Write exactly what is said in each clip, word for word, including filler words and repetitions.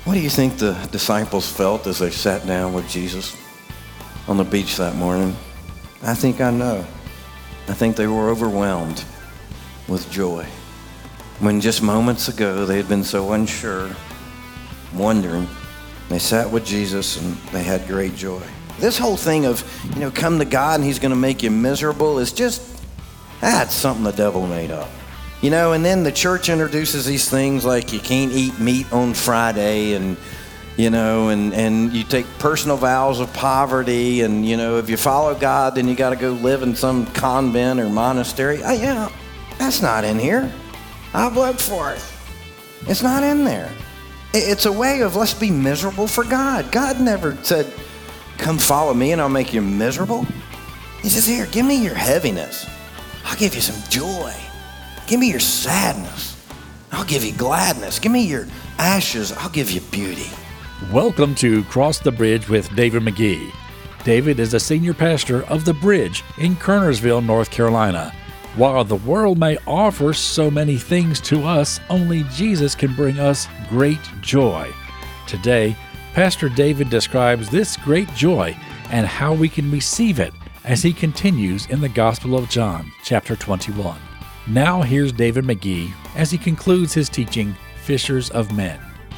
What do you think the disciples felt as they sat down with Jesus on the beach that morning? I think I know. I think they were overwhelmed with joy. When just moments ago they had been so unsure, wondering, they sat with Jesus and they had great joy. This whole thing of, you know, come to God and he's going to make you miserable is just, that's something the devil made up. You know, and then the church introduces these things like you can't eat meat on Friday and, you know, and, and you take personal vows of poverty and, you know, if you follow God, then you got to go live in some convent or monastery. Oh, yeah, that's not in here. I've looked for it. It's not in there. It's a way of let's be miserable for God. God never said, come follow me and I'll make you miserable. He says, here, give me your heaviness. I'll give you some joy. Give me your sadness. I'll give you gladness. Give me your ashes. I'll give you beauty. Welcome to Cross the Bridge with David McGee. David is a senior pastor of The Bridge in Kernersville, North Carolina. While the world may offer so many things to us, only Jesus can bring us great joy. Today, Pastor David describes this great joy and how we can receive it as he continues in the Gospel of John, chapter twenty-one. Now here's David McGee as he concludes his teaching, Fishers of Men.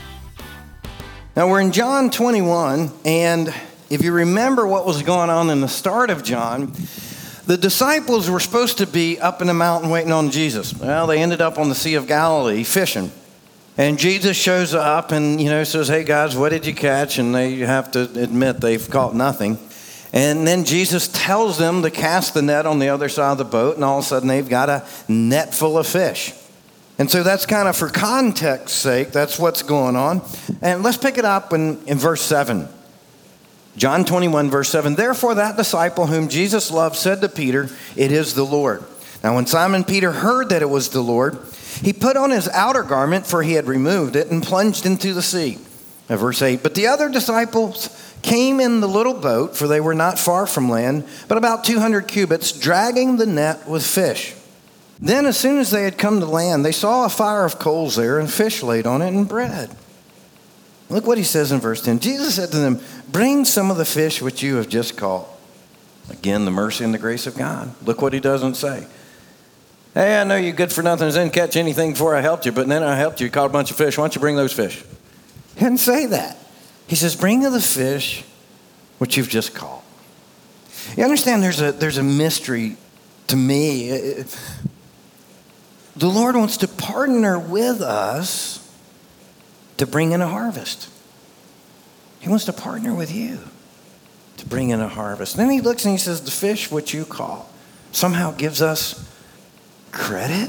Now we're in John twenty-one, and if you remember what was going on in the start of John, the disciples were supposed to be up in the mountain waiting on Jesus. Well, they ended up on the Sea of Galilee fishing. And Jesus shows up and, you know, says, hey guys, what did you catch? And they have to admit they've caught nothing. And then Jesus tells them to cast the net on the other side of the boat, and all of a sudden they've got a net full of fish. And so that's kind of for context's sake, that's what's going on. And let's pick it up in, in verse seven. John twenty-one, verse seven. Therefore that disciple whom Jesus loved said to Peter, it is the Lord. Now when Simon Peter heard that it was the Lord, he put on his outer garment, for he had removed it, and plunged into the sea. Now, verse eight. But the other disciples came in the little boat, for they were not far from land, but about two hundred cubits, dragging the net with fish. Then as soon as they had come to land, they saw a fire of coals there, and fish laid on it, and bread. Look what he says in verse ten. Jesus said to them, bring some of the fish which you have just caught. Again, the mercy and the grace of God. Look what he doesn't say. Hey, I know you're good for nothing. I didn't catch anything before I helped you, but then I helped you. You caught a bunch of fish. Why don't you bring those fish? He didn't say that. He says, bring the fish which you've just caught. You understand there's a, there's a mystery to me. The Lord wants to partner with us to bring in a harvest. He wants to partner with you to bring in a harvest. Then he looks and he says, the fish which you caught somehow gives us credit,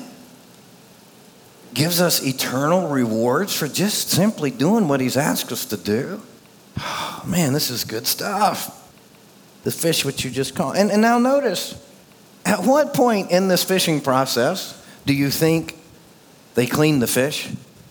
gives us eternal rewards for just simply doing what he's asked us to do. Oh, man, this is good stuff. The fish which you just caught. And, and now notice, at what point in this fishing process do you think they cleaned the fish?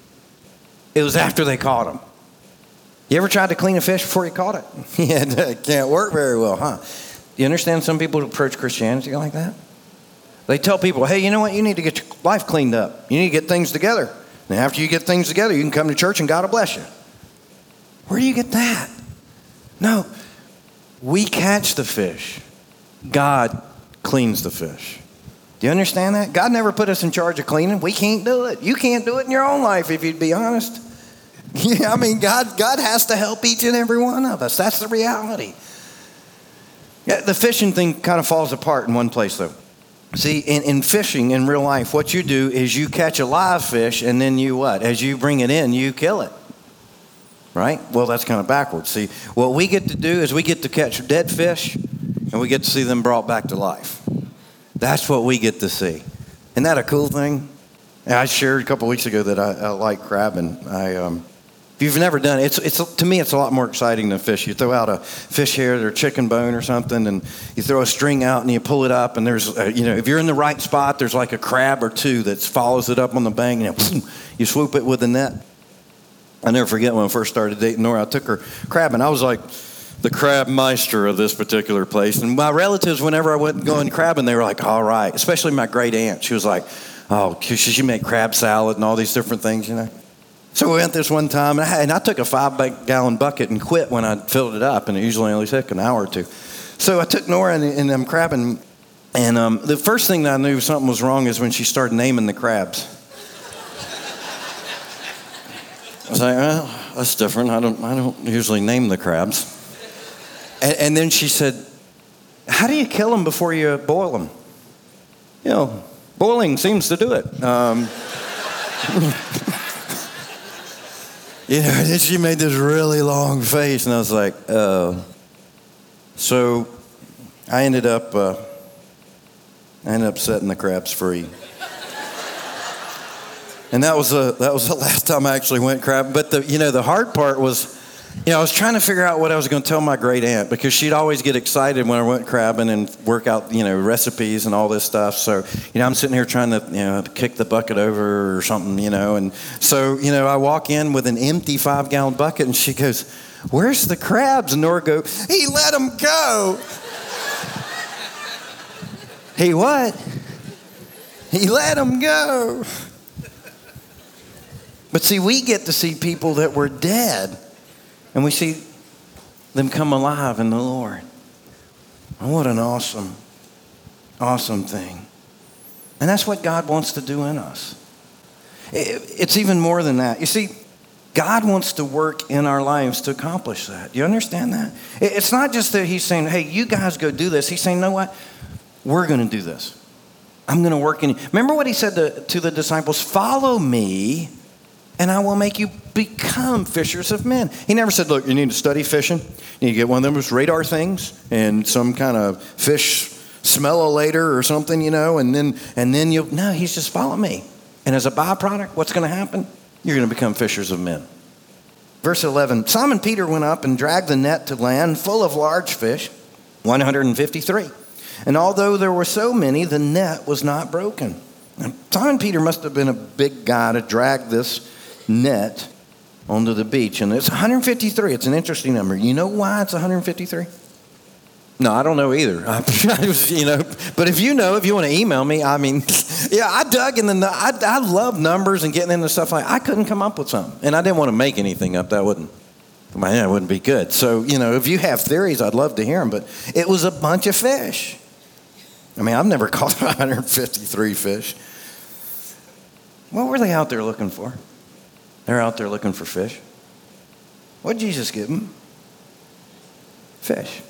It was after they caught them. You ever tried to clean a fish before you caught it? Yeah, it can't work very well, huh? Do you understand some people approach Christianity like that? They tell people, hey, you know what? You need to get your life cleaned up. You need to get things together. And after you get things together, you can come to church and God will bless you. Where do you get that? No, we catch the fish. God cleans the fish. Do you understand that? God never put us in charge of cleaning. We can't do it. You can't do it in your own life if you'd be honest. Yeah, I mean, God, God has to help each and every one of us. That's the reality. Yeah, the fishing thing kind of falls apart in one place, though. See, in, in fishing in real life, what you do is you catch a live fish and then you what? As you bring it in, you kill it. Right? Well, that's kind of backwards. See, what we get to do is we get to catch dead fish and we get to see them brought back to life. That's what we get to see. Isn't that a cool thing? And I shared a couple of weeks ago that I, I like crabbing. I, um, if you've never done it, it's, it's, to me, it's a lot more exciting than fish. You throw out a fish head or chicken bone or something, and you throw a string out and you pull it up, and there's, a, you know, if you're in the right spot, there's like a crab or two that follows it up on the bank, and you, you swoop it with a net. I never forget when I first started dating Nora, I took her crabbing. I was like the crab meister of this particular place. And my relatives, whenever I went going crabbing, they were like, all right. Especially my great aunt. She was like, oh, she make crab salad and all these different things, you know. So we went this one time, and I, and I took a five-gallon bucket and quit when I filled it up, and it usually only took an hour or two. So I took Nora, and, and I'm crabbing, and um, the first thing that I knew something was wrong is when she started naming the crabs. I was like, well, that's different. I don't, I don't usually name the crabs. And, and then she said, how do you kill them before you boil them? You know, boiling seems to do it. Um, you know, and then she made this really long face, and I was like, oh. So I ended up, uh, I ended up setting the crabs free. And that was the that was the last time I actually went crabbing. But the you know the hard part was, you know, I was trying to figure out what I was going to tell my great aunt, because she'd always get excited when I went crabbing and work out, you know, recipes and all this stuff. So, you know, I'm sitting here trying to, you know, kick the bucket over or something, you know. And so, you know, I walk in with an empty five-gallon bucket, and she goes, where's the crabs? And Nora goes, he let them go. He what? He let them go. But see, we get to see people that were dead, and we see them come alive in the Lord. And what an awesome, awesome thing. And that's what God wants to do in us. It's even more than that. You see, God wants to work in our lives to accomplish that. You understand that? It's not just that he's saying, hey, you guys go do this. He's saying, you know what? We're going to do this. I'm going to work in you. Remember what he said to, to the disciples? Follow me, and I will make you become fishers of men. He never said, look, you need to study fishing. You need to get one of those radar things and some kind of fish smell-o-later or something, you know, and then and then you'll, no, he's just follow me. And as a byproduct, what's going to happen? You're going to become fishers of men. Verse eleven, Simon Peter went up and dragged the net to land full of large fish, one hundred fifty-three. And although there were so many, the net was not broken. And Simon Peter must have been a big guy to drag this net onto the beach. And it's one hundred fifty-three. It's an interesting number. You know why it's one hundred fifty-three? No, I don't know either. I, you know, but if you know, if you want to email me, I mean, yeah, I dug in the, I, I love numbers and getting into stuff like, I couldn't come up with something. And I didn't want to make anything up. That wouldn't, man, that wouldn't be good. So, you know, if you have theories, I'd love to hear them. But it was a bunch of fish. I mean, I've never caught one hundred fifty-three fish. What were they out there looking for? They're out there looking for fish. What did Jesus give them? Fish.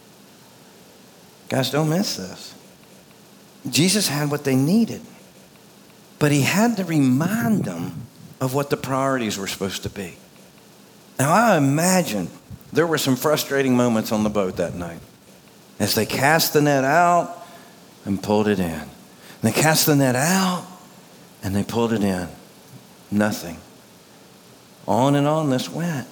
Guys, don't miss this. Jesus had what they needed, but he had to remind them of what the priorities were supposed to be. Now, I imagine there were some frustrating moments on the boat that night as they cast the net out and pulled it in. And they cast the net out and they pulled it in. Nothing. On and on this went.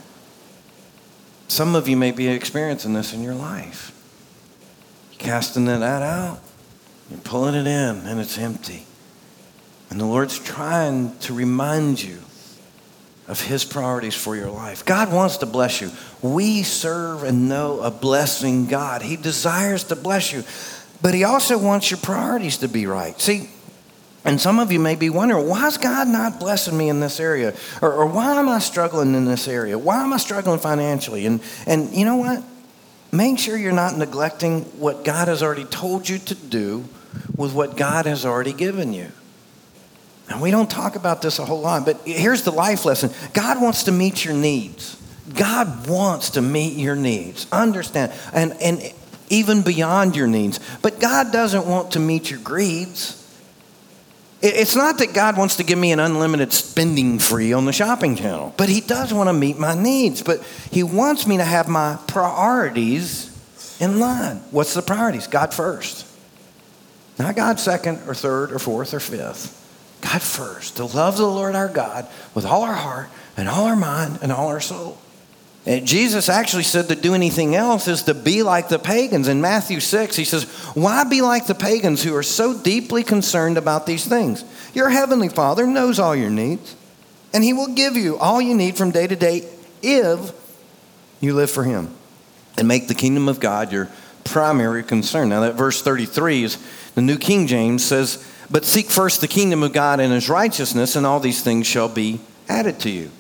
Some of you may be experiencing this in your life. You're casting the net out, you're pulling it in, and it's empty. And the Lord's trying to remind you of his priorities for your life. God wants to bless you. We serve and know a blessing God. He desires to bless you. But he also wants your priorities to be right. See, and some of you may be wondering, why is God not blessing me in this area? Or, or why am I struggling in this area? Why am I struggling financially? And, and you know what? Make sure you're not neglecting what God has already told you to do with what God has already given you. And we don't talk about this a whole lot, but here's the life lesson. God wants to meet your needs. God wants to meet your needs. Understand. And, and even beyond your needs. But God doesn't want to meet your greeds. It's not that God wants to give me an unlimited spending free on the shopping channel, but he does want to meet my needs. But he wants me to have my priorities in line. What's the priorities? God first. Not God second or third or fourth or fifth. God first. To love the Lord our God with all our heart and all our mind and all our soul. And Jesus actually said to do anything else is to be like the pagans. In Matthew six, he says, why be like the pagans who are so deeply concerned about these things? Your heavenly Father knows all your needs, and he will give you all you need from day to day if you live for him and make the kingdom of God your primary concern. Now that verse thirty-three is the New King James says, but seek first the kingdom of God and his righteousness, and all these things shall be added to you.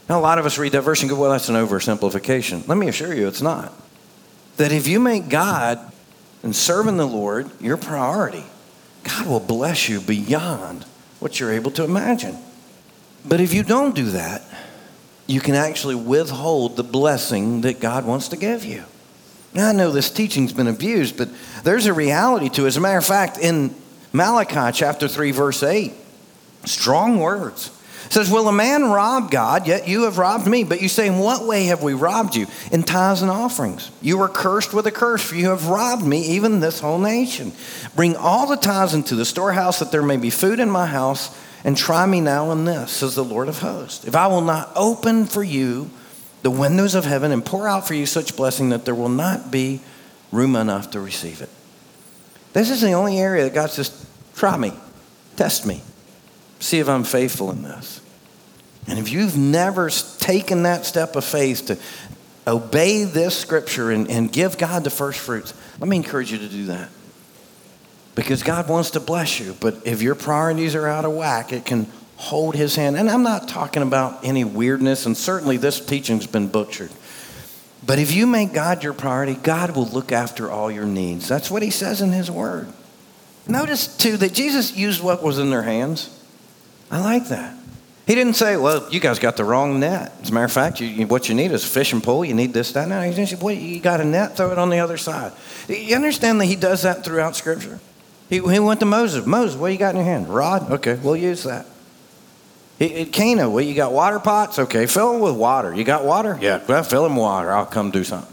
Now, a lot of us read that verse and go, well, that's an oversimplification. Let me assure you it's not. That if you make God and serving the Lord your priority, God will bless you beyond what you're able to imagine. But if you don't do that, you can actually withhold the blessing that God wants to give you. Now, I know this teaching's been abused, but there's a reality to it. As a matter of fact, in Malachi chapter three, verse eight, strong words. It says, will a man rob God? Yet you have robbed me. But you say, in what way have we robbed you? In tithes and offerings. You were cursed with a curse, for you have robbed me, even this whole nation. Bring all the tithes into the storehouse, that there may be food in my house, and try me now in this, says the Lord of hosts. If I will not open for you the windows of heaven and pour out for you such blessing that there will not be room enough to receive it. This is the only area that God says, try me, test me, see if I'm faithful in this. And if you've never taken that step of faith to obey this scripture and, and give God the first fruits, let me encourage you to do that. Because God wants to bless you, but if your priorities are out of whack, it can hold his hand. And I'm not talking about any weirdness, and certainly this teaching's been butchered. But if you make God your priority, God will look after all your needs. That's what he says in his word. Notice, too, that Jesus used what was in their hands. I like that. He didn't say, well, you guys got the wrong net. As a matter of fact, you, you, what you need is a fishing pole. You need this, that. No, he just said, well, you got a net, throw it on the other side. You understand that he does that throughout Scripture? He, he went to Moses. Moses, what you got in your hand? Rod? Okay, we'll use that. He, at Cana, well, you got water pots? Okay, fill them with water. You got water? Yeah, well, fill them with water. I'll come do something.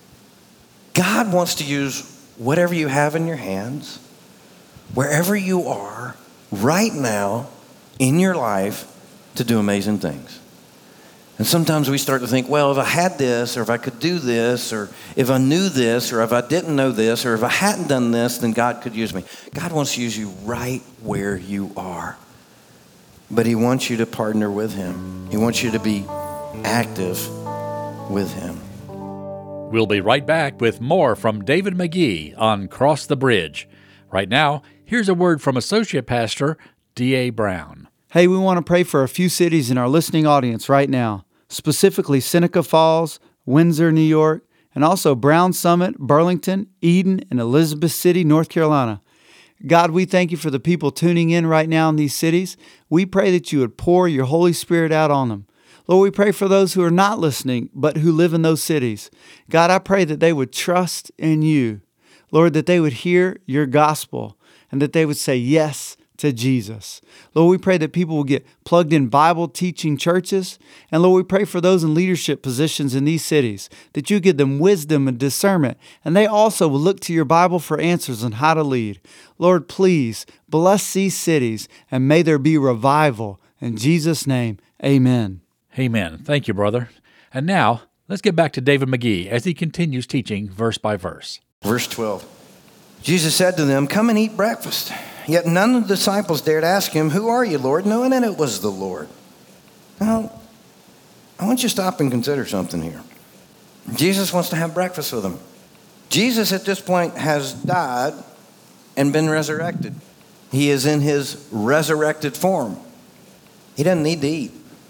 God wants to use whatever you have in your hands, wherever you are, right now, in your life, to do amazing things. And sometimes we start to think, well, if I had this, or if I could do this, or if I knew this, or if I didn't know this, or if I hadn't done this, then God could use me. God wants to use you right where you are. But he wants you to partner with him. He wants you to be active with him. We'll be right back with more from David McGee on Cross the Bridge. Right now, here's a word from Associate Pastor D A Brown. Hey, we want to pray for a few cities in our listening audience right now, specifically Seneca Falls, Windsor, New York, and also Brown Summit, Burlington, Eden, and Elizabeth City, North Carolina. God, we thank you for the people tuning in right now in these cities. We pray that you would pour your Holy Spirit out on them. Lord, we pray for those who are not listening, but who live in those cities. God, I pray that they would trust in you. Lord, that they would hear your gospel and that they would say yes to Jesus. Lord, we pray that people will get plugged in Bible teaching churches. And Lord, we pray for those in leadership positions in these cities, that you give them wisdom and discernment, and they also will look to your Bible for answers on how to lead. Lord, please bless these cities, and may there be revival. In Jesus' name, amen. Amen. Thank you, brother. And now, let's get back to David McGee as he continues teaching verse by verse. Verse twelve. Jesus said to them, come and eat breakfast. Yet none of the disciples dared ask him, who are you, Lord? Knowing that it was the Lord. Now, I want you to stop and consider something here. Jesus wants to have breakfast with them. Jesus at this point has died and been resurrected. He is in his resurrected form. He doesn't need to eat.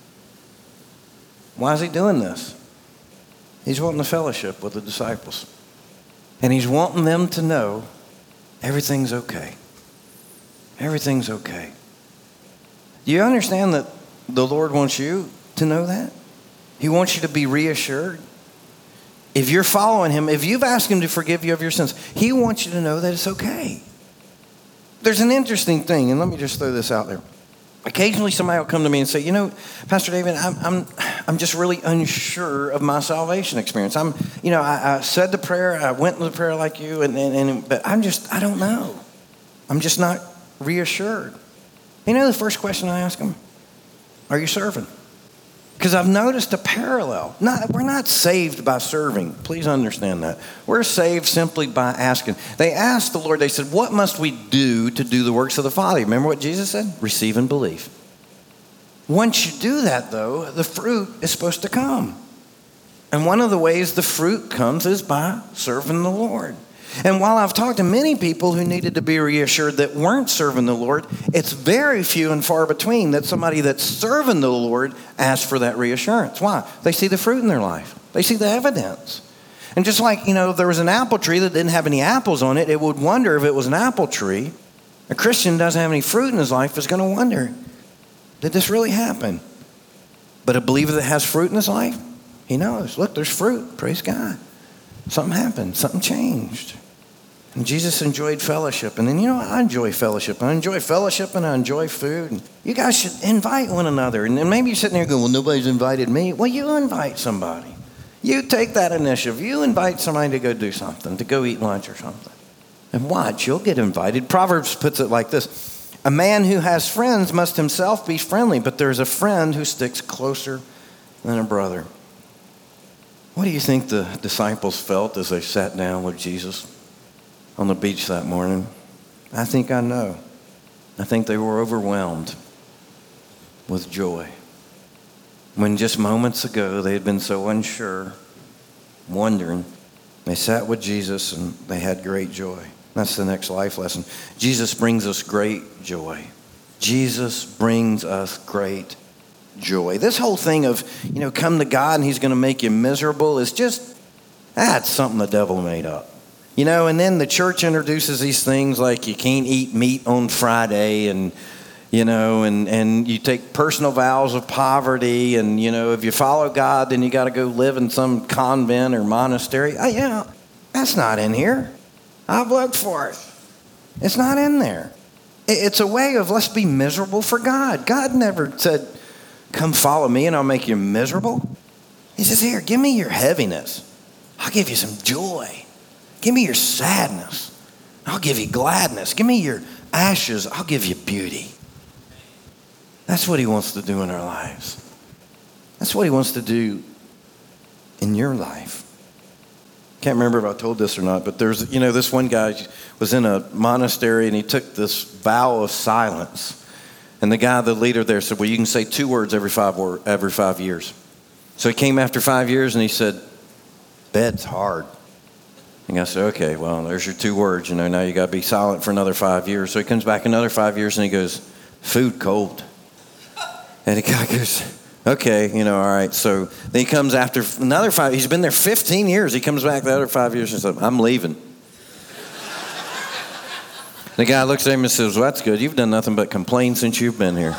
Why is he doing this? He's wanting the fellowship with the disciples. And he's wanting them to know everything's okay. Everything's okay. Do you understand that the Lord wants you to know that? He wants you to be reassured. If you're following him, if you've asked him to forgive you of your sins, he wants you to know that it's okay. There's an interesting thing, and let me just throw this out there. Occasionally somebody will come to me and say, you know, Pastor David, I'm I'm I'm just really unsure of my salvation experience. I'm, you know, I, I said the prayer, I went in the prayer like you, and, and, and but I'm just, I don't know. I'm just not reassured. You know the first question I ask them? Are you serving? Because I've noticed a parallel. Not, we're not saved by serving. Please understand that. We're saved simply by asking. They asked the Lord, they said, what must we do to do the works of the Father? Remember what Jesus said? Receive and believe. Once you do that, though, the fruit is supposed to come. And one of the ways the fruit comes is by serving the Lord. And while I've talked to many people who needed to be reassured that weren't serving the Lord, it's very few and far between that somebody that's serving the Lord asks for that reassurance. Why? They see the fruit in their life. They see the evidence. And just like, you know, if there was an apple tree that didn't have any apples on it, it would wonder if it was an apple tree. A Christian doesn't have any fruit in his life is going to wonder, did this really happen? But a believer that has fruit in his life, he knows, look, there's fruit. Praise God. Something happened. Something changed. And Jesus enjoyed fellowship. And then, you know, I enjoy fellowship. I enjoy fellowship and I enjoy food. And you guys should invite one another. And then maybe you're sitting there going, well, nobody's invited me. Well, you invite somebody. You take that initiative. You invite somebody to go do something, to go eat lunch or something. And watch, you'll get invited. Proverbs puts it like this. A man who has friends must himself be friendly, but there's a friend who sticks closer than a brother. What do you think the disciples felt as they sat down with Jesus on the beach that morning? I think I know. I think they were overwhelmed with joy. When just moments ago they had been so unsure, wondering, they sat with Jesus and they had great joy. That's the next life lesson. Jesus brings us great joy. Jesus brings us great joy. This whole thing of, you know, come to God and he's going to make you miserable is just, that's something the devil made up. You know, and then the church introduces these things like you can't eat meat on Friday and, you know, and, and you take personal vows of poverty and, you know, if you follow God, then you got to go live in some convent or monastery. Oh, yeah, that's not in here. I've looked for it. It's not in there. It's a way of let's be miserable for God. God never said, come follow me and I'll make you miserable. He says, here, give me your heaviness. I'll give you some joy. Give me your sadness. I'll give you gladness. Give me your ashes. I'll give you beauty. That's what he wants to do in our lives. That's what he wants to do in your life. Can't remember if I told this or not, but there's, you know, this one guy was in a monastery and he took this vow of silence. And the guy, the leader there, said, well, you can say two words every five word, every five years. So he came after five years and he said, bed's hard. And I said, okay, well, there's your two words. You know, now you got to be silent for another five years. So he comes back another five years and he goes, food cold. And the guy goes, okay, you know, all right. So then he comes after another five. He's been there fifteen years. He comes back the other five years and says, I'm leaving. The guy looks at him and says, well, that's good. You've done nothing but complain since you've been here.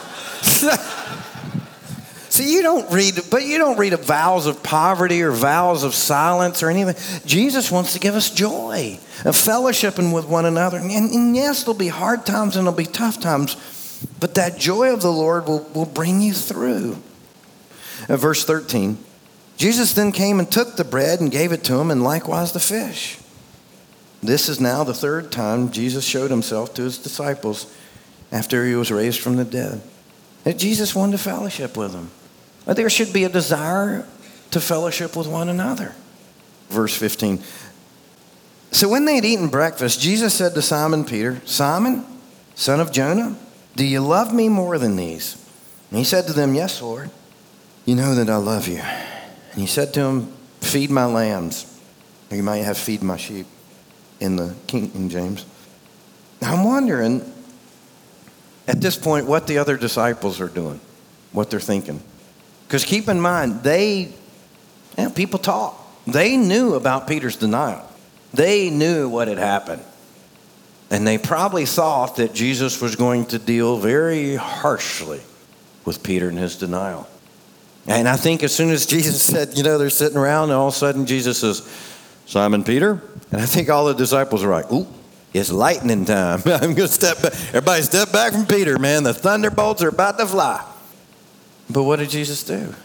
See, you don't read, but you don't read of vows of poverty or vows of silence or anything. Jesus wants to give us joy, a fellowshipping with one another. And, and yes, there'll be hard times and there'll be tough times, but that joy of the Lord will, will bring you through. Uh, verse thirteen, Jesus then came and took the bread and gave it to him, and likewise the fish. This is now the third time Jesus showed himself to his disciples after he was raised from the dead. That Jesus wanted to fellowship with them. But there should be a desire to fellowship with one another. Verse fifteen. So when they had eaten breakfast, Jesus said to Simon Peter, Simon, son of Jonah, do you love me more than these? And he said to them, yes, Lord. You know that I love you. And he said to him, feed my lambs. Or you might have feed my sheep in the King James. Now I'm wondering at this point what the other disciples are doing, what they're thinking. Because keep in mind, they, you know, people talk. They knew about Peter's denial. They knew what had happened. And they probably thought that Jesus was going to deal very harshly with Peter and his denial. And I think as soon as Jesus said, you know, they're sitting around and all of a sudden Jesus says, Simon Peter. And I think all the disciples are like, ooh, it's lightning time. I'm going to step back. Everybody step back from Peter, man. The thunderbolts are about to fly. But what did Jesus do?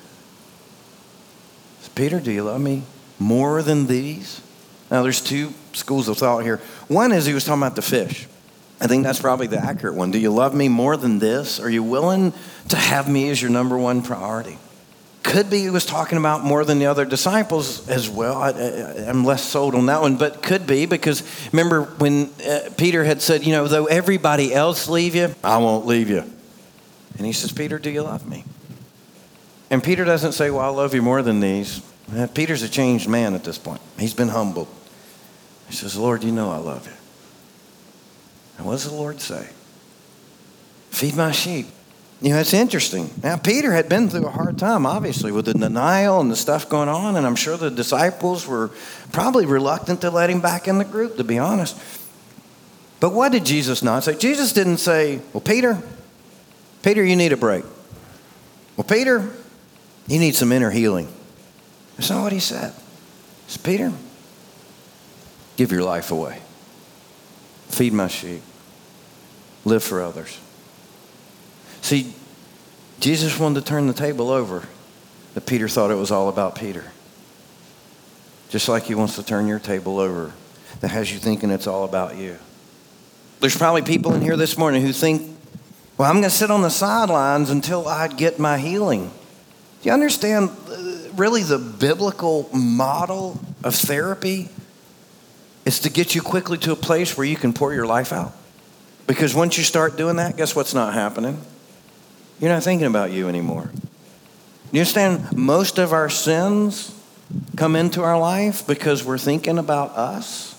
Peter, do you love me more than these? Now, there's two schools of thought here. One is he was talking about the fish. I think that's probably the accurate one. Do you love me more than this? Are you willing to have me as your number one priority? Could be he was talking about more than the other disciples as well. I, I, I'm less sold on that one, but could be because remember when uh, Peter had said, you know, though everybody else leave you, I won't leave you. And he says, Peter, do you love me? And Peter doesn't say, well, I love you more than these. Uh, Peter's a changed man at this point. He's been humbled. He says, Lord, you know I love you. And what does the Lord say? Feed my sheep. You know, it's interesting. Now, Peter had been through a hard time, obviously, with the denial and the stuff going on, and I'm sure the disciples were probably reluctant to let him back in the group, to be honest. But what did Jesus not say? Jesus didn't say, well, Peter, Peter, you need a break. Well, Peter, you need some inner healing. That's not what he said. He said, Peter, give your life away. Feed my sheep. Live for others. See, Jesus wanted to turn the table over, but Peter thought it was all about Peter. Just like he wants to turn your table over that has you thinking it's all about you. There's probably people in here this morning who think, well, I'm going to sit on the sidelines until I get my healing. Do you understand really the biblical model of therapy is to get you quickly to a place where you can pour your life out? Because once you start doing that, guess what's not happening? You're not thinking about you anymore. You understand most of our sins come into our life because we're thinking about us?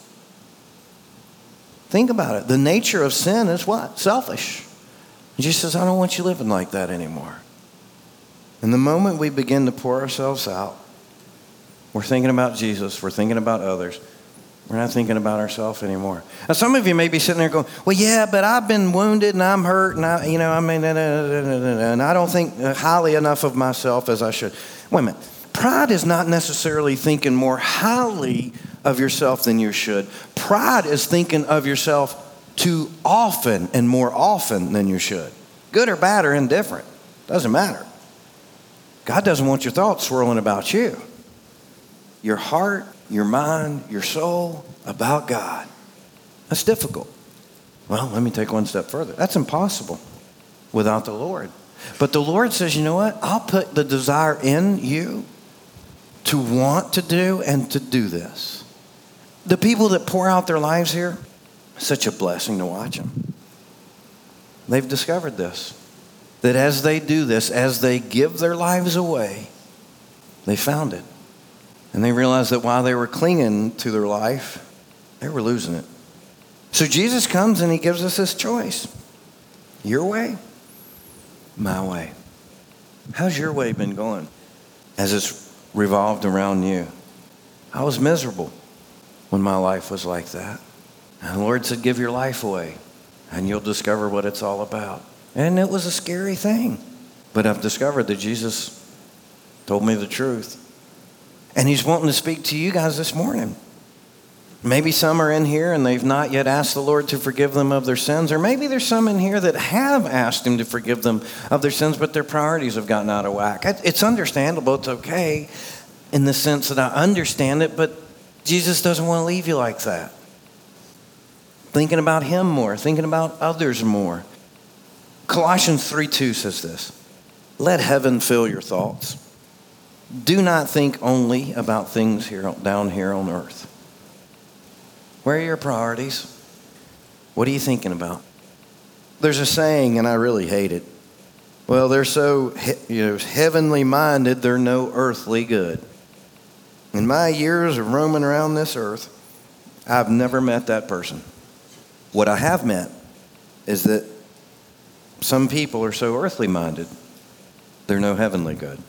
Think about it. The nature of sin is what? Selfish. Jesus says, I don't want you living like that anymore. And the moment we begin to pour ourselves out, we're thinking about Jesus, we're thinking about others. We're not thinking about ourselves anymore. Now, some of you may be sitting there going, well, yeah, but I've been wounded and I'm hurt and I, you know, I mean, and I don't think highly enough of myself as I should. Wait a minute. Pride is not necessarily thinking more highly of yourself than you should. Pride is thinking of yourself too often and more often than you should. Good or bad or indifferent. Doesn't matter. God doesn't want your thoughts swirling about you. Your heart, your mind, your soul, about God. That's difficult. Well, let me take one step further. That's impossible without the Lord. But the Lord says, you know what? I'll put the desire in you to want to do and to do this. The people that pour out their lives here, such a blessing to watch them. They've discovered this. That as they do this, as they give their lives away, they found it. And they realized that while they were clinging to their life, they were losing it. So Jesus comes and he gives us this choice. Your way, my way. How's your way been going as it's revolved around you? I was miserable when my life was like that. And the Lord said, give your life away and you'll discover what it's all about. And it was a scary thing. But I've discovered that Jesus told me the truth. And he's wanting to speak to you guys this morning. Maybe some are in here and they've not yet asked the Lord to forgive them of their sins. Or maybe there's some in here that have asked him to forgive them of their sins, but their priorities have gotten out of whack. It's understandable. It's okay in the sense that I understand it, but Jesus doesn't want to leave you like that. Thinking about him more, thinking about others more. Colossians three two says this, let heaven fill your thoughts. Do not think only about things here down here on earth. Where are your priorities? What are you thinking about? There's a saying, and I really hate it. Well, they're so you know, heavenly minded, they're no earthly good. In my years of roaming around this earth, I've never met that person. What I have met is that some people are so earthly minded, they're no heavenly good.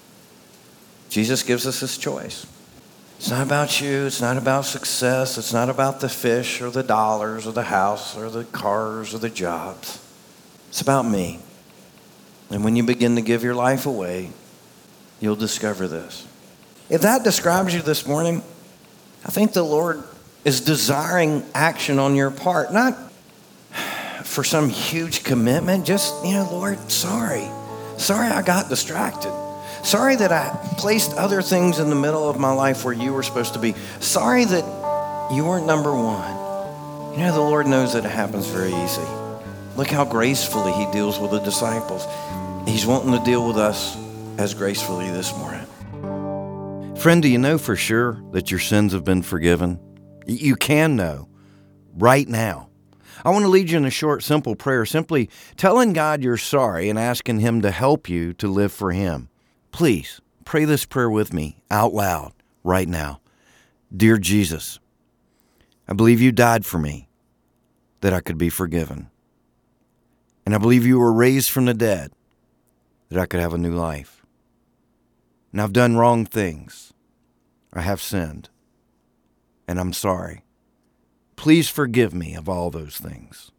Jesus gives us this choice. It's not about you. It's not about success. It's not about the fish or the dollars or the house or the cars or the jobs. It's about me. And when you begin to give your life away, you'll discover this. If that describes you this morning, I think the Lord is desiring action on your part, not for some huge commitment, just, you know, Lord, sorry. Sorry I got distracted. Sorry that I placed other things in the middle of my life where you were supposed to be. Sorry that you weren't number one. You know, the Lord knows that it happens very easy. Look how gracefully he deals with the disciples. He's wanting to deal with us as gracefully this morning. Friend, do you know for sure that your sins have been forgiven? You can know right now. I want to lead you in a short, simple prayer, simply telling God you're sorry and asking him to help you to live for him. Please pray this prayer with me out loud right now. Dear Jesus, I believe you died for me, that I could be forgiven. And I believe you were raised from the dead, that I could have a new life. And I've done wrong things. I have sinned. And I'm sorry. Please forgive me of all those things.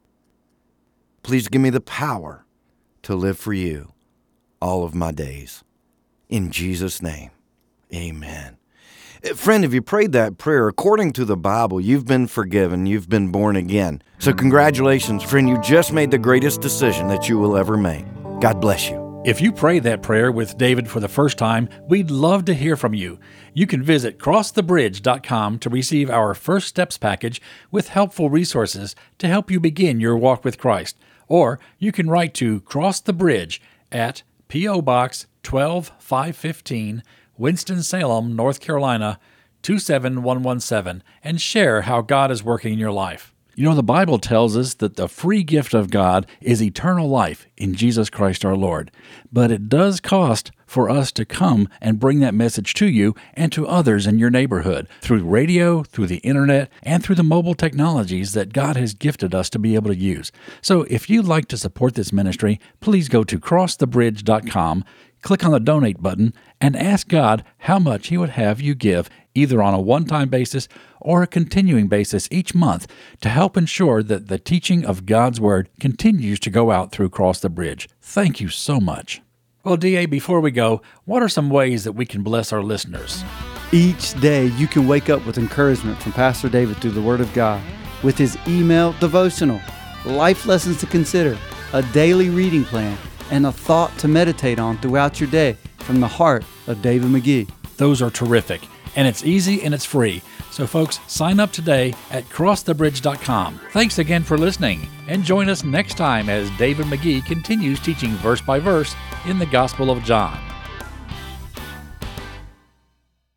Please give me the power to live for you all of my days. In Jesus' name, amen. Friend, if you prayed that prayer, according to the Bible, you've been forgiven, you've been born again. So congratulations, friend, you just made the greatest decision that you will ever make. God bless you. If you prayed that prayer with David for the first time, we'd love to hear from you. You can visit cross the bridge dot com to receive our First Steps package with helpful resources to help you begin your walk with Christ. Or you can write to Cross the Bridge at P O. Box twelve five fifteen, Winston-Salem, North Carolina, two seven one one seven, and share how God is working in your life. You know, the Bible tells us that the free gift of God is eternal life in Jesus Christ our Lord. But it does cost for us to come and bring that message to you and to others in your neighborhood through radio, through the internet, and through the mobile technologies that God has gifted us to be able to use. So if you'd like to support this ministry, please go to cross the bridge dot com, click on the donate button, and ask God how much He would have you give, either on a one-time basis or a continuing basis each month, to help ensure that the teaching of God's Word continues to go out through Cross the Bridge. Thank you so much. Well, D A, before we go, what are some ways that we can bless our listeners? Each day you can wake up with encouragement from Pastor David through the Word of God, with his email devotional, life lessons to consider, a daily reading plan, and a thought to meditate on throughout your day from the heart of David McGee. Those are terrific, and it's easy and it's free. So folks, sign up today at cross the bridge dot com. Thanks again for listening, and join us next time as David McGee continues teaching verse by verse in the Gospel of John.